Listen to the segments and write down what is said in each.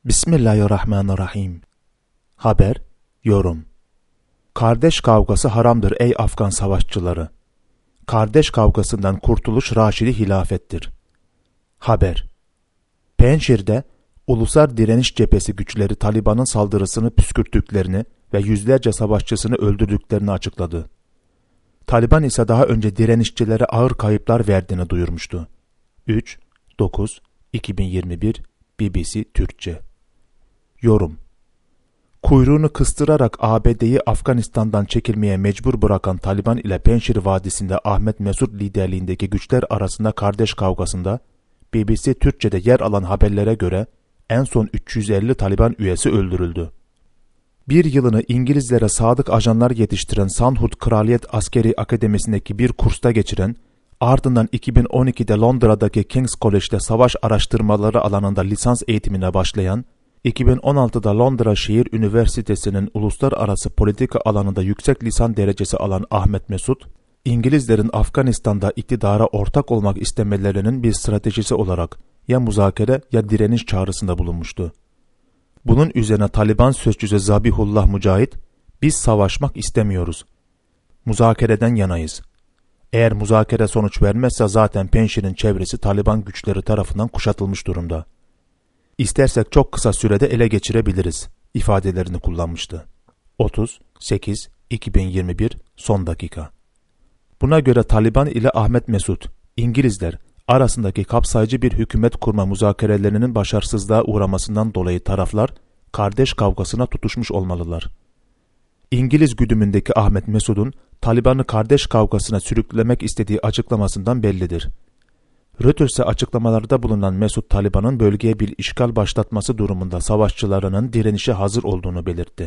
Bismillahirrahmanirrahim. Haber, yorum. Kardeş kavgası haramdır ey Afgan savaşçıları. Kardeş kavgasından kurtuluş Raşidi hilafettir. Haber. Penşir'de Ulusal Direniş Cephesi güçleri Taliban'ın saldırısını püskürttüklerini ve yüzlerce savaşçısını öldürdüklerini açıkladı. Taliban ise daha önce direnişçilere ağır kayıplar verdiğini duyurmuştu. 3-9-2021 BBC Türkçe. Yorum. Kuyruğunu kıstırarak ABD'yi Afganistan'dan çekilmeye mecbur bırakan Taliban ile Penşir Vadisi'nde Ahmet Mesud liderliğindeki güçler arasında kardeş kavgasında BBC Türkçe'de yer alan haberlere göre en son 350 Taliban üyesi öldürüldü. Bir yılını İngilizlere sadık ajanlar yetiştiren Sandhurst Kraliyet Askeri Akademisi'ndeki bir kursta geçiren, ardından 2012'de Londra'daki King's College'de savaş araştırmaları alanında lisans eğitimine başlayan, 2016'da Londra Şehir Üniversitesi'nin uluslararası politika alanında yüksek lisan derecesi alan Ahmet Mesud, İngilizlerin Afganistan'da iktidara ortak olmak istemelerinin bir stratejisi olarak ya muzakere ya direniş çağrısında bulunmuştu. Bunun üzerine Taliban sözcüsü Zabihullah Mücahit, "Biz savaşmak istemiyoruz. Muzakereden yanayız. Eğer muzakere sonuç vermezse zaten Penşir'in çevresi Taliban güçleri tarafından kuşatılmış durumda. İstersek çok kısa sürede ele geçirebiliriz" ifadelerini kullanmıştı. 30-8-2021 son dakika. Buna göre Taliban ile Ahmet Mesud, İngilizler arasındaki kapsayıcı bir hükümet kurma müzakerelerinin başarısızlığa uğramasından dolayı taraflar kardeş kavgasına tutuşmuş olmalılar. İngiliz güdümündeki Ahmet Mesud'un Taliban'ı kardeş kavgasına sürüklemek istediği açıklamasından bellidir. Reuters'e açıklamalarda bulunan Mesud, Taliban'ın bölgeye bir işgal başlatması durumunda savaşçılarının direnişe hazır olduğunu belirtti.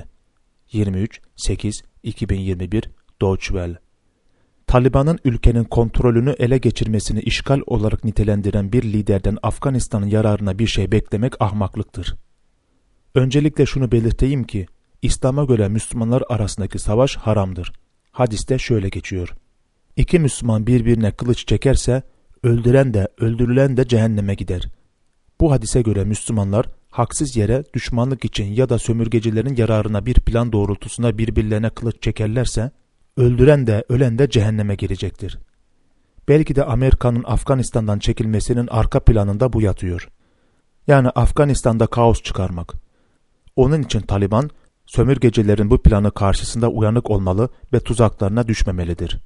23-8-2021 Deutsche Welle. Taliban'ın ülkenin kontrolünü ele geçirmesini işgal olarak nitelendiren bir liderden Afganistan'ın yararına bir şey beklemek ahmaklıktır. Öncelikle şunu belirteyim ki, İslam'a göre Müslümanlar arasındaki savaş haramdır. Hadiste şöyle geçiyor: İki Müslüman birbirine kılıç çekerse, öldüren de öldürülen de cehenneme gider. Bu hadise göre Müslümanlar haksız yere düşmanlık için ya da sömürgecilerin yararına bir plan doğrultusunda birbirlerine kılıç çekerlerse, öldüren de ölen de cehenneme girecektir. Belki de Amerika'nın Afganistan'dan çekilmesinin arka planında bu yatıyor. Yani Afganistan'da kaos çıkarmak. Onun için Taliban, sömürgecilerin bu planı karşısında uyanık olmalı ve tuzaklarına düşmemelidir.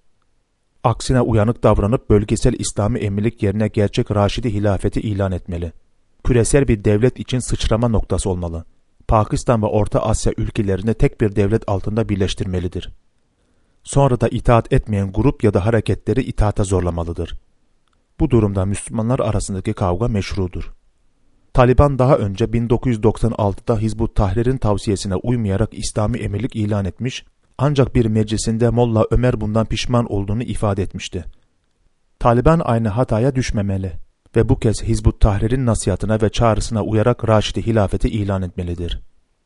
Aksine uyanık davranıp bölgesel İslami emirlik yerine gerçek Raşidi hilafeti ilan etmeli. Küresel bir devlet için sıçrama noktası olmalı. Pakistan ve Orta Asya ülkelerini tek bir devlet altında birleştirmelidir. Sonra da itaat etmeyen grup ya da hareketleri itaate zorlamalıdır. Bu durumda Müslümanlar arasındaki kavga meşrudur. Taliban daha önce 1996'da Hizb-ut Tahrir'in tavsiyesine uymayarak İslami emirlik ilan etmiş, ancak bir meclisinde Molla Ömer bundan pişman olduğunu ifade etmişti. Taliban aynı hataya düşmemeli ve bu kez Hizb-ut Tahrir'in nasihatine ve çağrısına uyarak Raşidi hilafeti ilan etmelidir.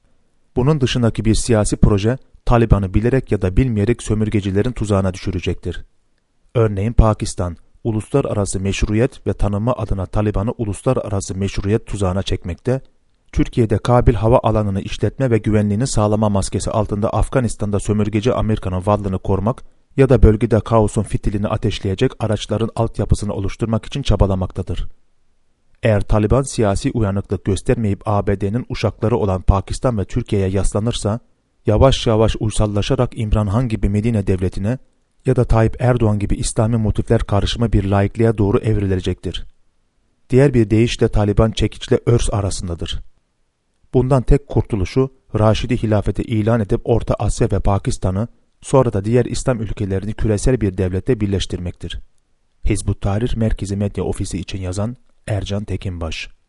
Bunun dışındaki bir siyasi proje, Taliban'ı bilerek ya da bilmeyerek sömürgecilerin tuzağına düşürecektir. Örneğin Pakistan, uluslararası meşruiyet ve tanınma adına Taliban'ı uluslararası meşruiyet tuzağına çekmekte, Türkiye'de Kabil hava alanını işletme ve güvenliğini sağlama maskesi altında Afganistan'da sömürgeci Amerika'nın varlığını korumak ya da bölgede kaosun fitilini ateşleyecek araçların altyapısını oluşturmak için çabalamaktadır. Eğer Taliban siyasi uyanıklık göstermeyip ABD'nin uşakları olan Pakistan ve Türkiye'ye yaslanırsa, yavaş yavaş uysallaşarak İmran Han gibi Medine devletine ya da Tayyip Erdoğan gibi İslami motifler karışımı bir laikliğe doğru evrilecektir. Diğer bir deyişle Taliban çekiçle örs arasındadır. Bundan tek kurtuluşu Raşidi hilafeti ilan edip Orta Asya ve Pakistan'ı, sonra da diğer İslam ülkelerini küresel bir devlette birleştirmektir. Hizb-ut Tahrir Merkezi Medya Ofisi için yazan Ercan Tekinbaş.